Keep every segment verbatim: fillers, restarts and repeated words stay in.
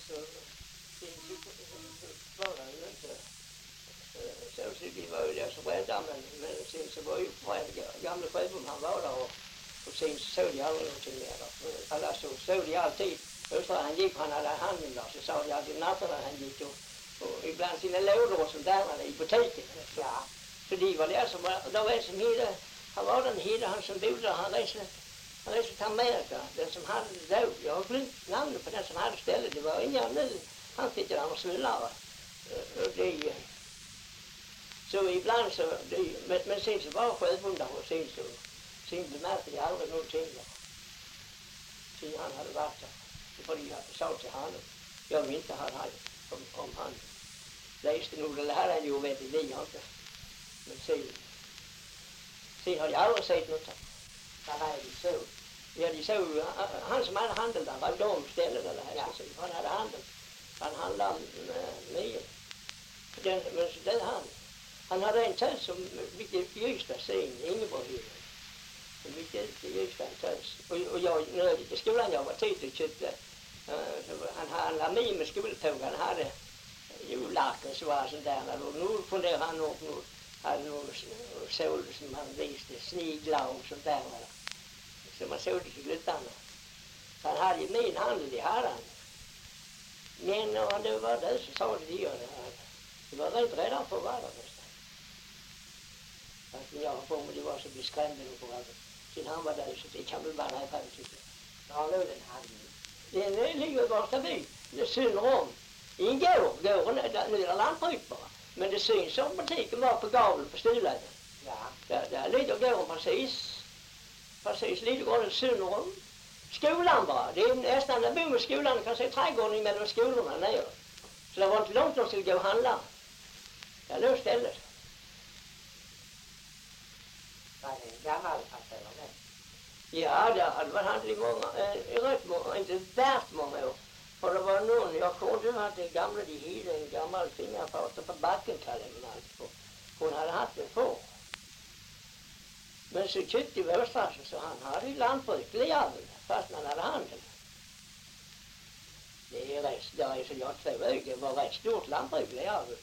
så var det ju inte så, så vi var ju där som rädda, men, men sen så var ju gamla Sjöbom, han var där och, och sen så såg de aldrig någonting mer där. Alla så såg de alltid, Östra han gick, han hade handen där, så sa de alltid nätterna han gick och, och ibland sina lådor och sånt där i butiken. Ja. Så de var där som var, då var en som hade, han var den hade, han som bodde där, han reste, han reste till Amerika, den som hade det då, jag har glömt namnet på den som hade stället, det var inga nu, han tyckte han var smullare. Och det, så ibland så, det, men, men sen så var Sjöbom där och sen så, sen bemärkte de aldrig någonting där. Sen han hade varit där. För de sa till honom, jag vill inte ha det om, om han läste nog, eller hade han ju vet vi inte. Men sen, sen har jag aldrig sett något. Vad var det så? Ja, de såg, han som hade handel där, var de ställen där här, ja. Han hade handel. Han handlade med nio. Den, men så det han. Han hade en tös som vilket Ystad sen, Ingeborg. Som vilket Ystad en tös. Och, och jag, när jag gick i skolan, jag var tydligt köpte. Uh, han handlade med med skoltåg, han hade jullaken så var sånt där. Och nu funderade han upp, nu hade någon sål som han visste, sniglar och sånt där. Så man såg det till glutarna. Så han hade ju min handel i Harran. Men när det var det så sa det att det var rätt redan för att vara där nästan. Fast jag har på mig det var så bli skrämde och på allt. Sen han var där så det kan väl bara här fram till det. Ja, nu den handen. Den ligger i Barstaby. Det syner om. I en gård, gården är nu är det lantbruk bara. Men det syns som butiken var på gaveln på Stulade. Ja. Där, där ligger gården precis. Precis, ligger gården syner om. Skolan bara. Det är nästan när bor med skolan, du kan se trädgården mellan skolorna nere. Så det var inte långt de skulle gå och handla. Jag låg stället. Var det en gammal affär eller det? Ja, det hade varit handel i många, eh, rätt många, inte värt många år. För det var någon, jag kommer inte att det gamla, de hade en gammal fingerfater på backen kallade hon allt på. Hon hade haft det på. Men så köpte i Vårstrassen så han hade ju lantbruk, Leavel, fast han hade handel. Det är rätt, det är så jag två ögon, det var rätt stort lantbruk, Leavel.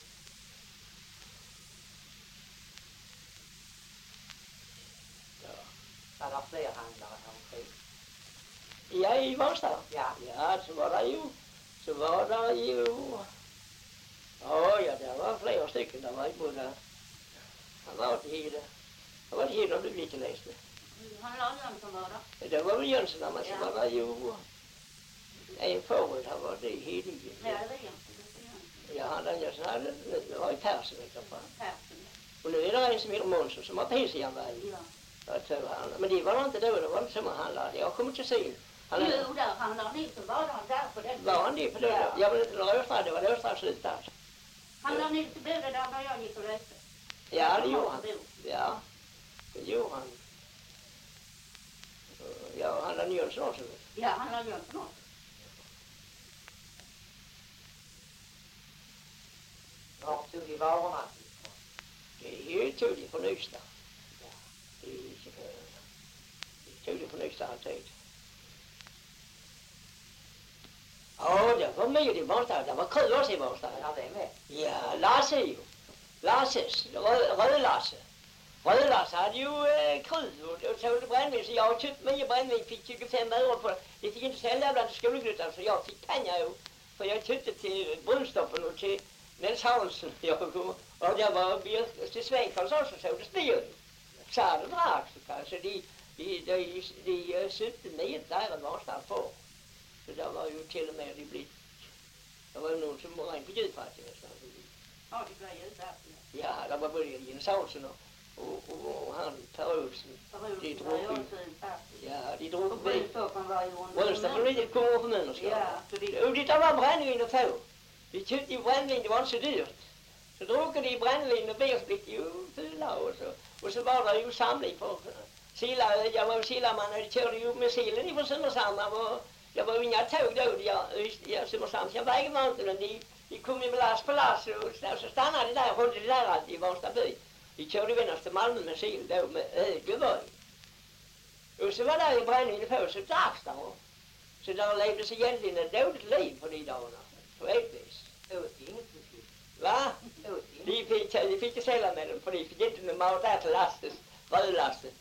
Var det fler handlare omkring? Ja, i Vårstrassen. Ja. Ja, så var det ju, så var det ju, ja, ja, det var flera stycken, det var ju både, han var till Hide. Det var det Hide om du lite läste. Han la Jönsson var det. Det var väl Jönsson, men så Ja. var det ju en förut, han var det i Hide. Ja, det är Jönsson. Ja, han den Jönsson hade, det var i Persson, vet jag fan. Persson. Och nu är det en som heter Månsson som har P-C-järnväg. Ja. Jag tror han, men det var inte då, det var inte som han handlade. Jag kommer inte se. Han Jo, där handlar Nilsson var han där på den. var han det på det? Ja. Jag vill inte dra Östra, det var det Östra slut där. Handlar Nilsson bodde där när jag gick och läste. Ja, det gjorde han. Ja, det gjorde han. Ja, han hade Jönsson också. Ja, han la Jönsson också. Var tog de varorna? Det är ju tog de på Nystad. Det tog de på Nystad alltid. Ja, det var mycket i Barstad. Det var kul också i Barstad. Ja, det är med. Ja, Lasse ju. Lasses, Röd-Lasse. Röd-Lasse hade ju eh, krut och, och sålde brännvin, så jag köpte mycket brännvin, fick tjugofem öre på det. Det fick inte sälja bland skolglutarna, så jag fick pengar ju. För jag köpte till Brunstoppen och till Nils Hansson. Jag, och, och jag var till Svenkarls också, så det styrde. Så det drack så kanske. De, de, de, de, de söpte med där en varstad för. Så det var ju till och med det blivit. Det var någon som var en på djurfattig nästan. Ja, det blev djurfattig. Ja, det var både Jens Hansson och, och, och, och han Per Olsson. De drog ju. Ja, de drog bil. Brunstoppen var ju Brunstoppen var lite kommer för människor. Ja, så det... Och det var brännvin att få. Vi köpte ju brännvin, det var inte så dyrt. Så drog de brännvin och ber blev ju fulla och så. Och så var det ju samling på Silla. Jag var Sillaman och de körde ju med sillen ifrån Simmershamn. Jag var ju inga tåg då. Jag, jag, Simmershamn, jag vägde man inte. De, de kom ju med last på last och så stannade de där och höll det där alltid i Varstaby. De körde vi nästan till Malmö med sill då med högerväg. Och så var det ju brännvin på så dracks där. Så där levde sig egentligen ett dåligt liv på de dagarna. på ett vis. Åt inget fisk. Va? Åt inget. De fick, de fick ju sälja med dem, för de fick inte någon mat där till lastes, brödlastet.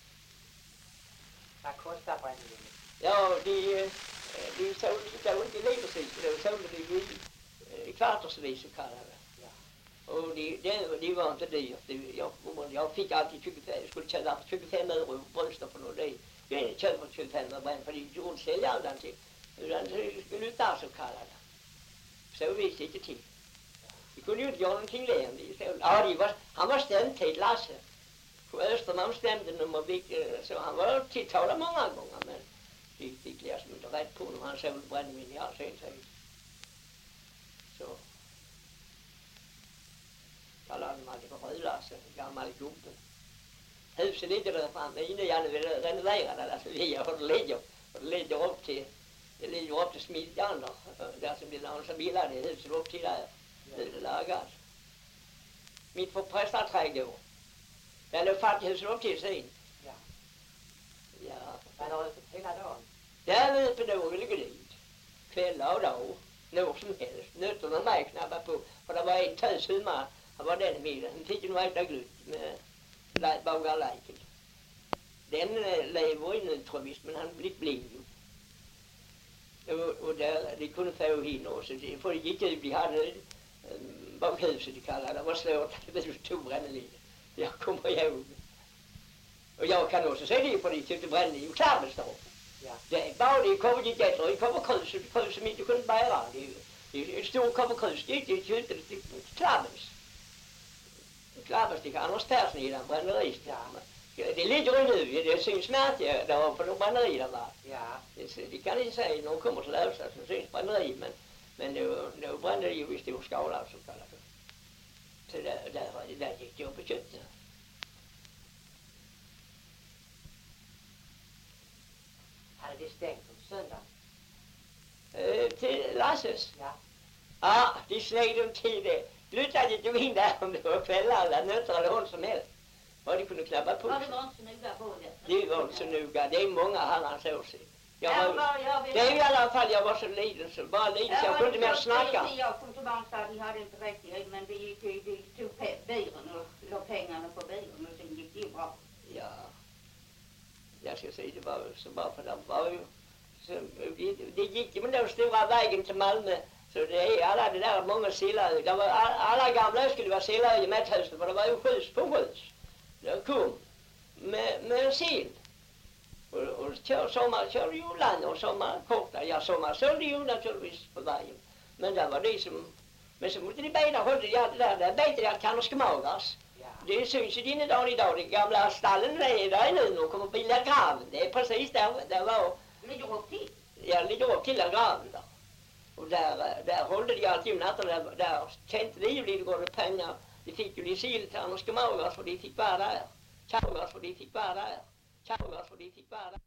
Vad kostar brännvinet? Ja, de, de sålde det inte i litersvis, de sålde det i, i kvartersvis så kallade det. Ja. Och de, de, de var inte dyrt. De, jag, jag fick alltid tjugofem, jag skulle köpa tjugofem euro bröster för något. Det, jag köper tjugofem euro bränd, för de gjorde inte sälja den till. Utan det skulle ut där så kallade. Så visste inte till. Vi kunde ju inte göra någonting där. Ja, de var, han var stämd till Lasse. På Östermalm stämde nummer så han var tilltalad många gånger, men de fick liksom inte rätt på honom. Han såg brännvin i all sin tid. Så kallade man det för Röd-Lasse, gammal gubbe. Huset ligger där framme, inne jag vill renovera det, alltså vi har det ligger. Och det ligger upp till, det ligger upp till Smidjan där, där som det någon som gillade det huset upp till där. Nu är det lagat. Mitt på prästaträdgården. Där låg fattighuset upp till sin. Ja. Ja. Man har öppet hela dagen. Där var uppe då vi ligger dit. Kvällar och dag. Når som helst. Nötterna mig knappa på. För det var en tös hummer. Han var den middagen. Han fick ju nog äta glut med bagarlejken. Den äh, lever ju nu tror jag visst, men han blev blind ju. Och, och där, de kunde få in oss. För det gick ut, de hade ähm, bakhuset de kallade det. Det var svårt. Det tog brännvin. Jag kommer ihåg. Och jag kan också säga det, för de tyckte brännvin ju Klabbestorp. Ja. Det är bara det kommer dit efter. Det kommer krus, det krus som inte kunde bära. Det, det är ett stort kommer dit, det tyckte det till Klabbes. Klabbes, det kan Anders Persson i den bränneris. Ja. Det ligger ju nu, det syns märke där på de bränneri där var. Ja. Det, det kan ni säga när de kommer till Lövsta så syns bränneri, men, men då, då brände det ju i stor skala så kallat det. Så där, där, där gick jag på köttet. Hade det stängt på söndag? Eh, till Lasses. Ja. Ja, de snöjde dem till det. Slutade inte in där om det var kvällar eller nötter eller hon som helst. Vad de kunde knappa på. Ja, det var inte så noga på det. Det var inte så noga. Det är många herrans år sedan. Jag Ja, var, vad jag vet- det är i alla fall, jag var så liten så bara liten så jag kunde inte mer snacka. Jag kom till Barnstad, ni hade inte rätt i, men vi, vi, vi tog pe- bilen och la pengarna på bilen och sen gick det ju bra. Ja. Jag ska säga det var så bara för det var ju så, det, det gick ju med den stora vägen till Malmö. Så det är alla det där många sillar. Det var all, alla gamla skulle vara sillar i Mätthuset för det var ju skjuts på skjuts. Det kom med, med sill. Och, och kör, sommar körde ju land och sommar korta. Ja, sommar sålde ju naturligtvis på vägen. Men det var det som... Men så måste de bejda hållet. Ja, det där, där bejde jag kanske magas. Ja. Det syns ju din idag idag. Det gamla stallen är där nu och kommer bilda graven. Det är precis där, där var... Det ligger upp till. Jag ligger upp till den graven där. Och där, där hållde de alltid om natten. Där, där tänkte de ju lite gående pengar. De fick ju de siltärn och skamagas för de fick vara där. Kagas för de fick vara där. Kagas för de fick vara där.